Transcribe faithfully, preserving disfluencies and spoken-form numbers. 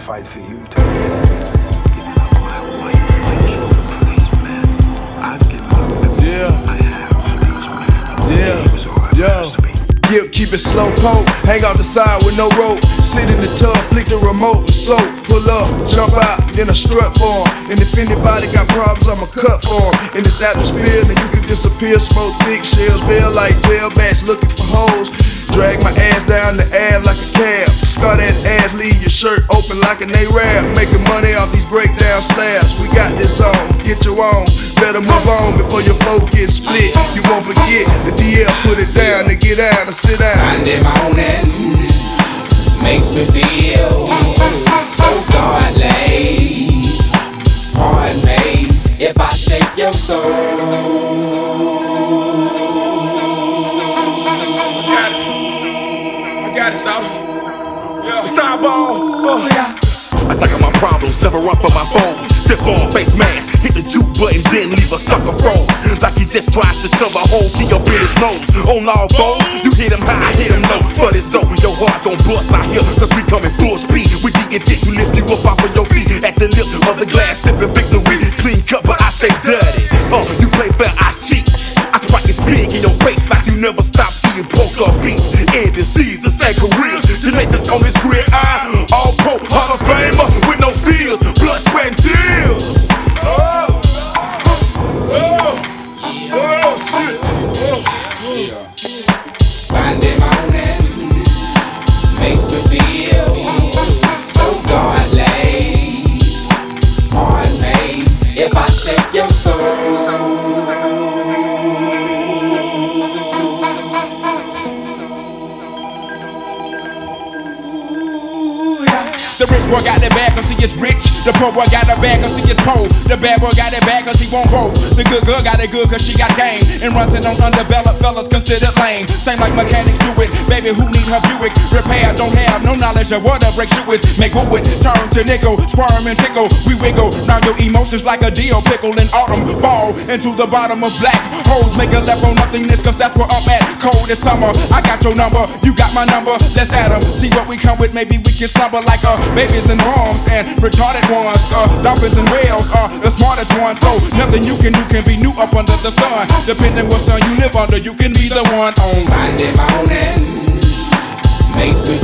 fight for you to the death. Yeah, yeah, yo. Yep, keep it slow poke, hang out the side with no rope. Sit in the tub, flick the remote and soap. Pull up, jump out, then a strut for 'em. And if anybody got problems, I'ma cut for 'em. In this atmosphere, then you can disappear. Smoke thick shells, bail like tailbacks looking for hoes. Drag my ass down the air like a cab. Scar that ass, leave your shirt open like an A-Rab. Making money off these breakdown slabs. We got this on, get your own. Better move on before your flow gets split. You won't forget the D L put it down and get out and sit down. Sunday morning makes me feel so godly. Pardon me if I shake your soul. Got it, South. Yeah. It's time, ball. Oh, yeah. Attack on my problems, never run for my foes. Dip on face mask, hit the juke button, then leave a sucker froze. Like he just tries to shove a hole key up in his nose. On all fours, you hit him high, hit him low. But it's dope, your heart gon' bust out here, cause we coming full speed. We D N T, we lift you up off of your feet. At the lip of the glass, sipping victory. Clean cut, but I stay dirty. Uh, you play fair, I cheat. I spike this big in your face like you never stop eating pork or beef. End disease, the same careers. Tenacious on this grid, I all pro Hall of Famer with no fears, blood, sweat, and tears. Oh, oh, oh, shit. Oh. Sunday morning makes me feel so godly. Pardon me if I shake your soul. The rich boy got it bad cause he is rich. The poor boy got it bad cause he is poor. The bad boy got it bad cause he won't both. The good girl got it good cause she got game. And runs it on undeveloped fellas considered lame. Same like mechanics do it. Baby who need her Buick repair don't have no knowledge of what a break shoe is. Make wood with turn to nickel, squirm and tickle. We wiggle, now your emotions like a deal pickle. In autumn, fall into the bottom of black holes. Make a left on nothingness cause that's where I'm at. Cold as summer, I got your number, you got my number. Let's add 'em, see what we come with. Maybe we can slumber like a babies and moms and retarded ones. Uh, dolphins and whales are the smartest ones. So nothing you can do can be new up under the sun. Depending what sun you live under, you can be the one on Sunday morning makes me